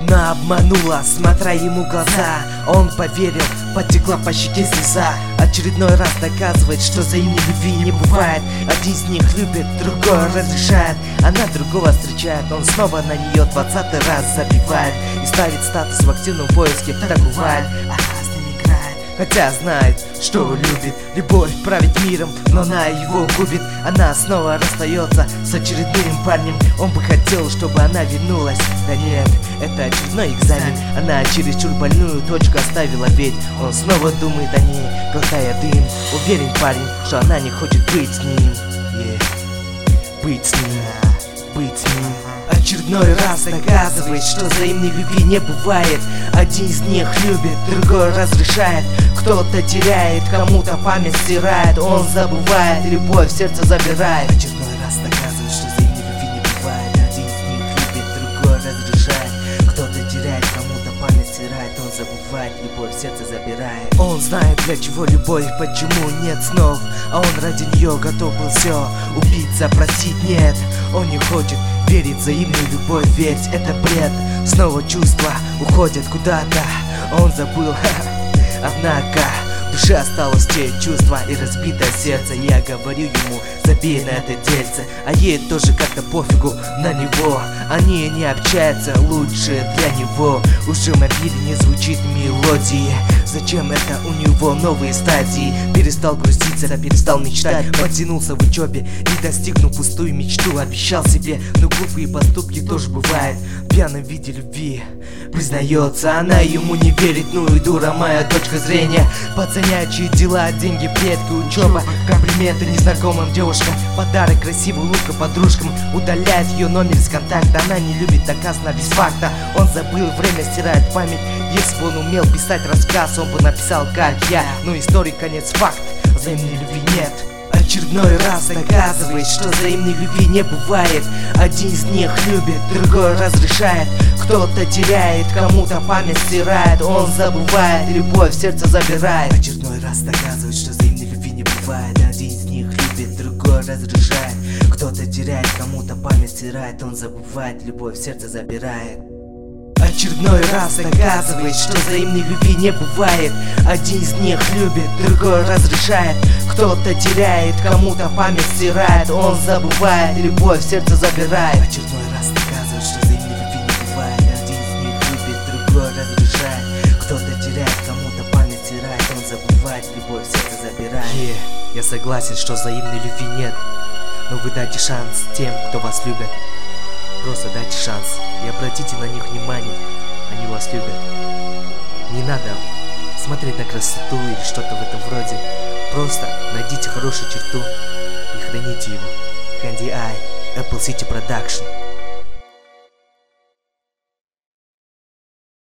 Но обманула, смотря ему глаза. Он поверил, потекла по щеке слеза. Очередной раз доказывает, что взаимной любви не бывает. Один из них любит, другой разрешает. Она другого встречает, он снова на нее 20-й раз забивает. И ставит статус в активном поиске, так бывает. Она с ним играет, хотя знает, что любит. Любовь правит миром, но она его губит. Она снова расстается с очередным парнем. Он бы хотел, чтобы она вернулась. Да нет, это очередной экзамен. Она чересчур больную точку оставила, ведь он снова думает о ней, глотая дым. Уверен парень, что она не хочет быть с ним. Быть с ним, быть с ним. Очередной раз доказывает, что взаимной любви не бывает. Один из них любит, другой разрешает. Кто-то теряет, кому-то память стирает. Он забывает, любовь в сердце забирает. Очередной раз доказывает, что взаимной любви не бывает. Один из них любит, другой разрешает. Кто-то теряет, кому-то память стирает. Он забывает, любовь в сердце забирает. Он знает, для чего любовь, почему нет снов. А он ради нее готов был все убиться, простить нет. Он не хочет верить в взаимную любовь, ведь это бред. Снова чувства уходят куда-то, он забыл, однако в душе осталось те чувства и разбитое сердце. Я говорю ему, забей на это дельце, а ей тоже как-то пофигу на него. Они не общаются, лучше для него. Уже в мобиле не звучит мелодии. Зачем это у него новые стадии? Перестал груститься, перестал мечтать. Подтянулся в учебе, не достигнув пустую мечту. Обещал себе, но глупые поступки тоже бывают. В пьяном виде любви признается, она ему не верит. Ну и дура моя точка зрения. Пацанячьи дела, деньги, предки, учеба, комплименты незнакомым девушкам, подарок, красивая улыбка подружкам. Удаляет ее номер с контакта. Она не любит, доказано без факта. Он забыл, время стирает память. Если бы он умел писать рассказ, он бы написал как я. Но истории конец, факт, взаимной любви нет. Очередной раз доказывает, что взаимной любви не бывает. Один из них любит, другой разрешает. Кто-то теряет, кому-то память стирает. Он забывает, любовь в сердце забирает. Очередной раз доказывает, что взаимной любви не бывает. Один из них любит, другой разрешает. Кто-то теряет, кому-то память стирает. Он забывает, любовь в сердце забирает. Очередной раз доказывает, что взаимной любви не бывает. Один из них любит, другой разрешает. Кто-то теряет, кому-то память стирает. Он забывает, любовь в сердце забирает. Очередной раз доказывает, что взаимной любви не бывает. Один из них любит, другой разрешает. Кто-то теряет, кому-то память стирает. Он забывает, любовь в сердце забирает. Я согласен, что взаимной любви нет, но вы дайте шанс тем, кто вас любит. Просто дайте шанс и обратите на них внимание, они вас любят. Не надо смотреть на красоту или что-то в этом вроде. Просто найдите хорошую черту и храните его. Candy Eye, Apple City Production.